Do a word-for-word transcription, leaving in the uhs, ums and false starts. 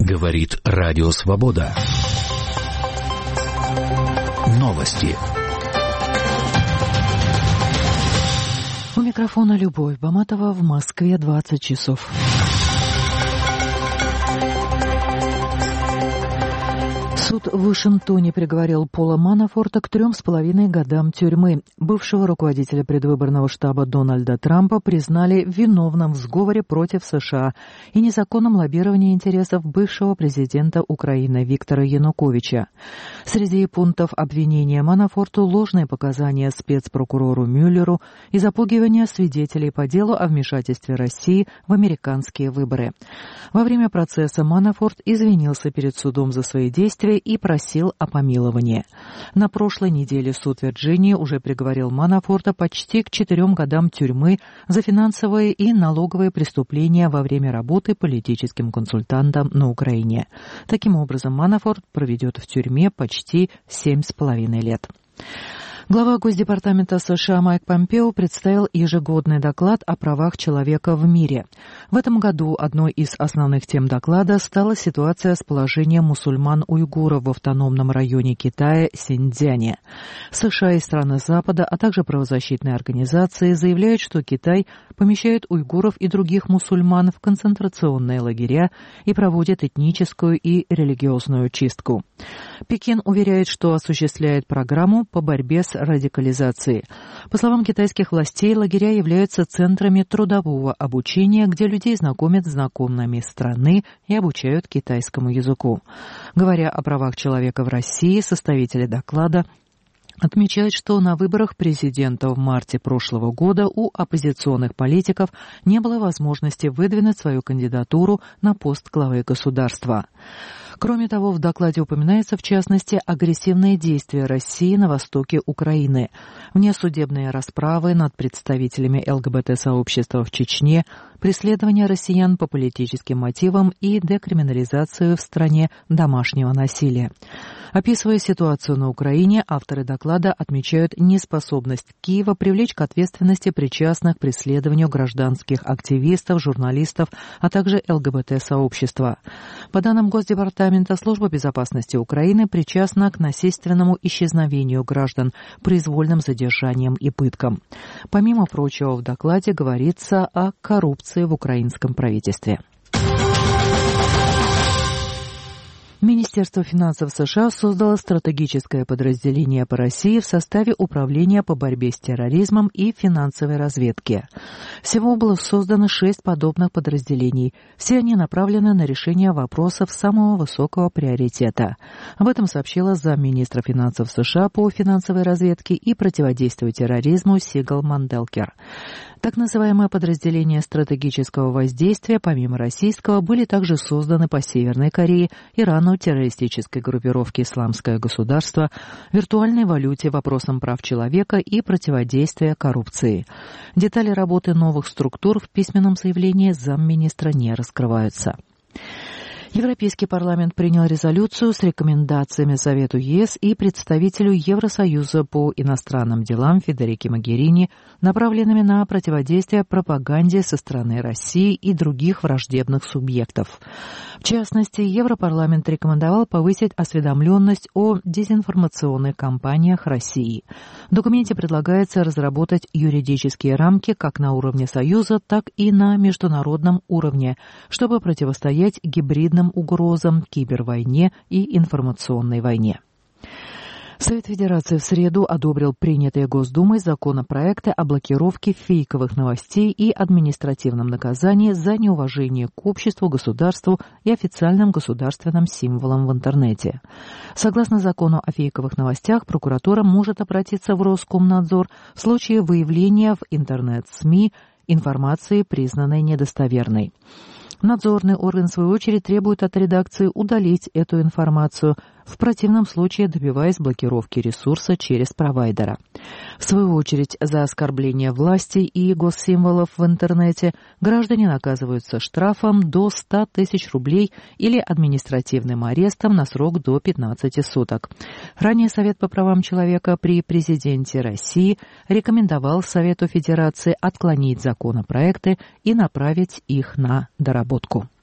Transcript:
Говорит Радио Свобода. Новости. У микрофона Любовь Баматова, в Москве двадцать часов. Суд в Вашингтоне приговорил Пола Манафорта к трем с половиной годам тюрьмы. Бывшего руководителя предвыборного штаба Дональда Трампа признали виновным в сговоре против США и незаконном лоббировании интересов бывшего президента Украины Виктора Януковича. Среди пунктов обвинения Манафорту ложные показания спецпрокурору Мюллеру и запугивание свидетелей по делу о вмешательстве России в американские выборы. Во время процесса Манафорт извинился перед судом за свои действия и просил о помиловании. На прошлой неделе суд Вирджинии уже приговорил Манафорта почти к четырем годам тюрьмы за финансовые и налоговые преступления во время работы политическим консультантом на Украине. Таким образом, Манафорт проведет в тюрьме почти семь с половиной лет. Глава Госдепартамента США Майк Помпео представил ежегодный доклад о правах человека в мире. В этом году одной из основных тем доклада стала ситуация с положением мусульман-уйгуров в автономном районе Китая Синьцзяне. США и страны Запада, а также правозащитные организации заявляют, что Китай помещает уйгуров и других мусульман в концентрационные лагеря и проводит этническую и религиозную чистку. Пекин уверяет, что осуществляет программу по борьбе с радикализацией. По словам китайских властей, лагеря являются центрами трудового обучения, где людей знакомят с законами страны и обучают китайскому языку. Говоря о правах человека в России, составители доклада отмечает, что на выборах президента в марте прошлого года у оппозиционных политиков не было возможности выдвинуть свою кандидатуру на пост главы государства. Кроме того, в докладе упоминается, в частности, агрессивные действия России на востоке Украины, внесудебные расправы над представителями ЛГБТ-сообщества в Чечне, преследование россиян по политическим мотивам и декриминализацию в стране домашнего насилия. Описывая ситуацию на Украине, авторы доклада отмечают неспособность Киева привлечь к ответственности причастных к преследованию гражданских активистов, журналистов, а также ЛГБТ-сообщества. По данным Госдепартамента, Служба безопасности Украины причастна к насильственному исчезновению граждан, произвольным задержаниям и пыткам. Помимо прочего, в докладе говорится о коррупции в украинском правительстве. Министерство финансов США создало стратегическое подразделение по России в составе Управления по борьбе с терроризмом и финансовой разведки. Всего было создано шесть подобных подразделений. Все они направлены на решение вопросов самого высокого приоритета. Об этом сообщила замминистра финансов США по финансовой разведке и противодействию терроризму Сигал Манделкер. Так называемые подразделения стратегического воздействия, помимо российского, были также созданы по Северной Корее, Ирану, террористической группировке «Исламское государство», виртуальной валюте, вопросам прав человека и противодействия коррупции. Детали работы новых структур в письменном заявлении замминистра не раскрываются. Европейский парламент принял резолюцию с рекомендациями Совету ЕС и представителю Евросоюза по иностранным делам Федерике Могерини, направленными на противодействие пропаганде со стороны России и других враждебных субъектов. В частности, Европарламент рекомендовал повысить осведомленность о дезинформационных кампаниях России. В документе предлагается разработать юридические рамки как на уровне Союза, так и на международном уровне, чтобы противостоять гибридным угрозам, кибервойне и информационной войне. Совет Федерации в среду одобрил принятые Госдумой законопроекты о блокировке фейковых новостей и административном наказании за неуважение к обществу, государству и официальным государственным символам в интернете. Согласно закону о фейковых новостях, прокуратура может обратиться в Роскомнадзор в случае выявления в интернет-СМИ информации, признанной недостоверной. Надзорный орган, в свою очередь, требует от редакции удалить эту информацию, в противном случае добиваясь блокировки ресурса через провайдера. В свою очередь, за оскорбление власти и госсимволов в интернете граждане наказываются штрафом до ста тысяч рублей или административным арестом на срок до пятнадцати суток. Ранее Совет по правам человека при президенте России рекомендовал Совету Федерации отклонить законопроекты и направить их на доработку.